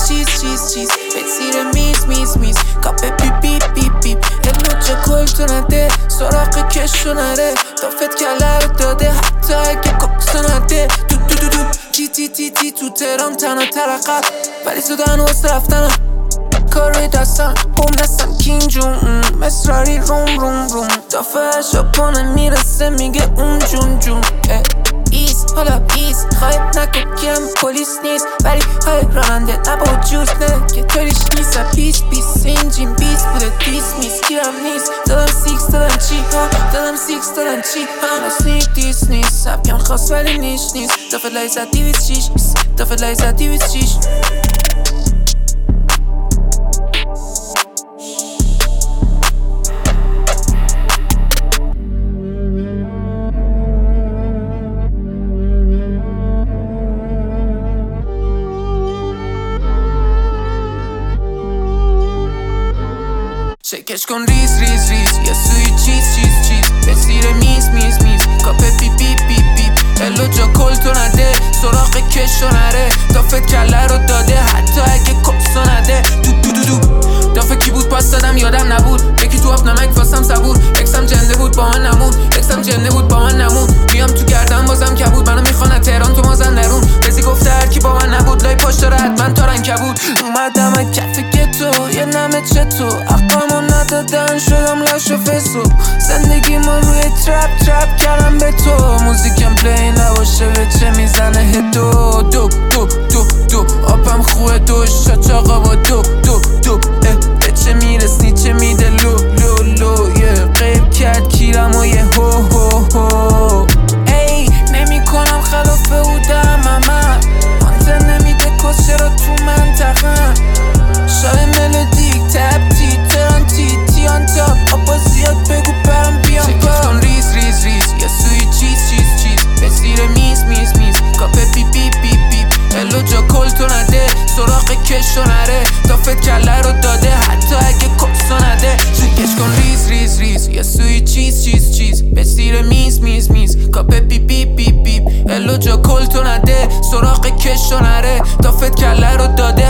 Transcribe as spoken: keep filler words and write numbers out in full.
چیز چیز چیز به زیر میز میز میز کافه بی بی بی بی علو جا کل تو نده سراغ کشو نره دافت کله رو داده حتی اگه ککسو نده دو دو دو دو تی تی تی تی تو تهران تنها ترقب ولی زدن واسه رفتنم کار روی دستم بوم نستم کینگ جون مصراری روم روم روم دافه شاپانه میرسه میگه اون جون جون ایس حالا ایس خواهد نکن کیم پولیس نیست ولی های راننده نبا جوز نه که طوریش نیست بیس بیس سینجیم بیس بوده دیس میس گیرم نیست دادم سیکس دادم چی ها دادم سیکس دادم چی ها نسنیک دیس نیست سبکم خواست ولی نیش نیست دافه لایزد دیویز چیش دافه لایزد دیویز چیش شکش کن ریز ریز ریز یا سوی چیز چیز چیز به زیر میز میز میز کافه بی بی بی بی الو جا کل تو نده سراغ کشو نره دافت کله رو داده حتی اگه کسو نده دو دو دو دو دافه کی بود پاس دادم یادم نبود یکی تو آب نمک واسم صبور اکسم جنده بود با من نمون اکسم جنده بود با من نمون میام تو گردم بازم کبود منو میخوانه تهران تو مازن درون بزی گفته هر کی با من نبود لای پاش داره حتما تارن کبود اومدم از کف گتو یه نمه چتو اقامو ندادن شدم لاش و فسو زندگی من روی ترپ ترپ کردم به تو موزیکم پلی نباشه به چه میزنه هدو دو دو دو دو آبم خوه دو شاچاقا با دو دو دو به چه میرسنی چه میده لو لو لو یه قیب کرد کیرم و یه هو هو هو ای نمی کنم خلافه بودم اما مانته نمیده کس چرا تو منطقه شای ملودیک تب تی تران تی تی آن تاپ آبا زیاد بگو برم بیام با شکش کن ریز ریز ریز یا سوی چیز چیز چیز به زیر میز میز میز کافه بی بی بی بی الو جا کل تو نده سراغ کشو نره دافت کله رو داده حتی اگه کسو نده شکش کن ریز ریز ریز یا سوی چیز چیز چیز به زیر میز میز میز کافه بی بی بی بی الو جا کل تو نده سراغ کشو نره دافت کله رو داده